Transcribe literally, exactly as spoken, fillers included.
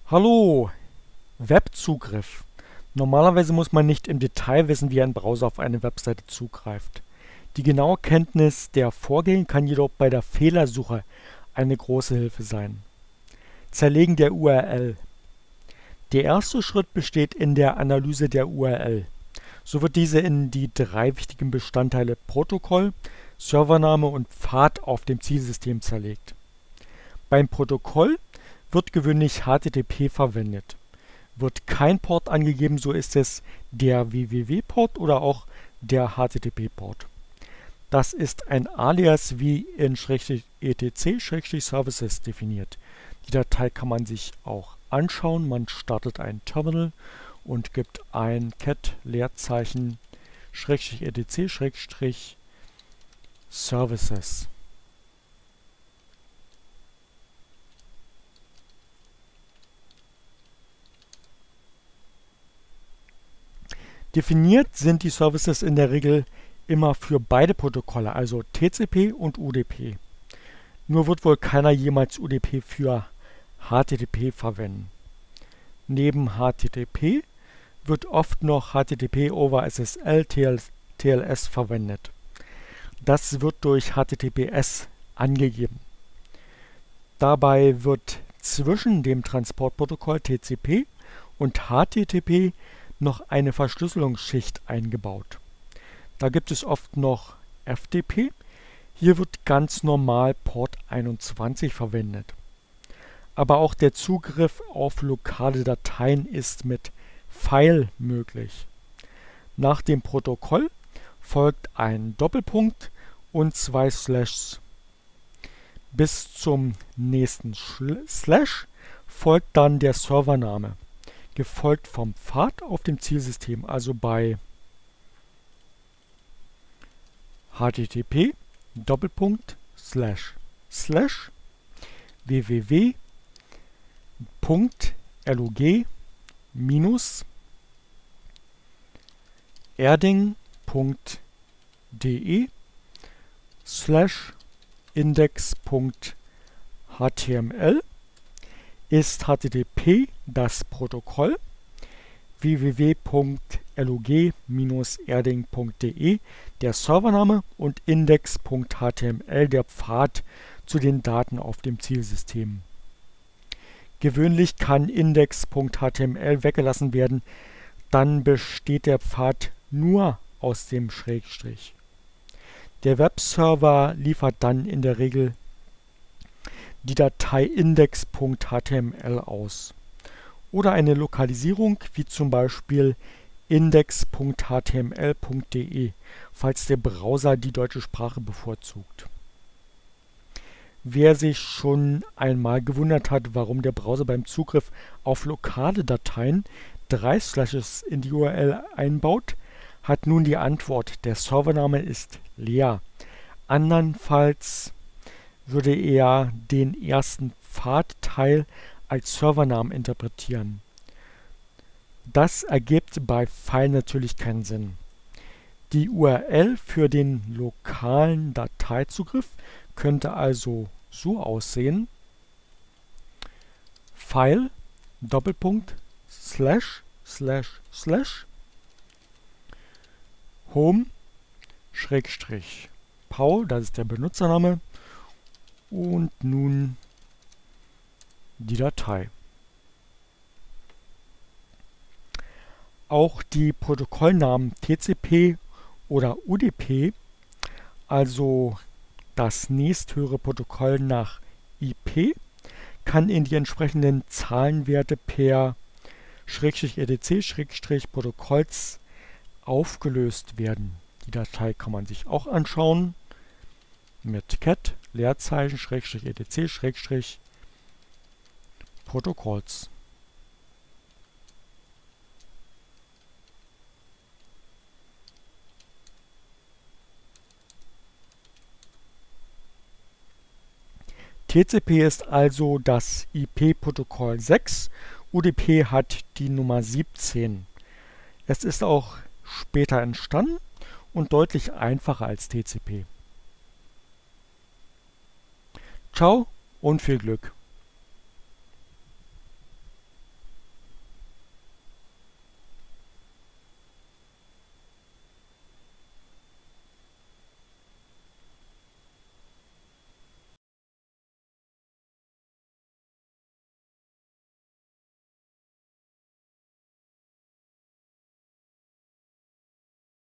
Hallo, Webzugriff. Normalerweise muss man nicht im Detail wissen, wie ein Browser auf eine Webseite zugreift. Die genaue Kenntnis der Vorgänge kann jedoch bei der Fehlersuche eine große Hilfe sein. Zerlegen der U R L. Der erste Schritt besteht in der Analyse der U R L. So wird diese in die drei wichtigen Bestandteile Protokoll, Servername und Pfad auf dem Zielsystem zerlegt. Beim Protokoll wird gewöhnlich H T T P verwendet. Wird kein Port angegeben, so ist es der W W W-Port oder auch der H T T P-Port. Das ist ein Alias wie in etc-services definiert. Die Datei kann man sich auch anschauen. Man startet ein Terminal und gibt ein cat Leerzeichen etc-services. Definiert sind die Services in der Regel immer für beide Protokolle, also T C P und U D P. Nur wird wohl keiner jemals U D P für H T T P verwenden. Neben H T T P wird oft noch H T T P over S S L T L S verwendet. Das wird durch H T T P S angegeben. Dabei wird zwischen dem Transportprotokoll T C P und H T T P noch eine Verschlüsselungsschicht eingebaut. Da gibt es oft noch F T P. Hier wird ganz normal Port einundzwanzig verwendet. Aber auch der Zugriff auf lokale Dateien ist mit File möglich. Nach dem Protokoll folgt ein Doppelpunkt und zwei Slashs. Bis zum nächsten Slash folgt dann der Servername, gefolgt vom Pfad auf dem Zielsystem, also bei H T T P Doppelpunkt Slash Slash www.log minus erding.de slash index.html ist H T T P das Protokoll, www.log minus erding.de der Servername und index.html der Pfad zu den Daten auf dem Zielsystem. Gewöhnlich kann index.html weggelassen werden, dann besteht der Pfad nur aus dem Schrägstrich. Der Webserver liefert dann in der Regel die Datei index.html aus oder eine Lokalisierung wie zum Beispiel index.html.de, falls der Browser die deutsche Sprache bevorzugt. Wer sich schon einmal gewundert hat, warum der Browser beim Zugriff auf lokale Dateien drei Slashes in die U R L einbaut, hat nun die Antwort: Der Servername ist leer. Andernfalls würde er den ersten Pfadteil als Servernamen interpretieren. Das ergibt bei File natürlich keinen Sinn. Die U R L für den lokalen Dateizugriff könnte also so aussehen: File Doppelpunkt slash slash slash home Schrägstrich Paul, das ist der Benutzername, und nun die Datei. Auch die Protokollnamen T C P oder U D P, also das nächsthöhere Protokoll nach I P, kann in die entsprechenden Zahlenwerte per Schrägstrich etc Schrägstrich Protokolls aufgelöst werden. Die Datei kann man sich auch anschauen mit cat Leerzeichen Schrägstrich etc Schrägstrich Protokolls. T C P ist also das I P-Protokoll sechs, U D P hat die Nummer siebzehn. Es ist auch später entstanden und deutlich einfacher als T C P. Ciao und viel Glück!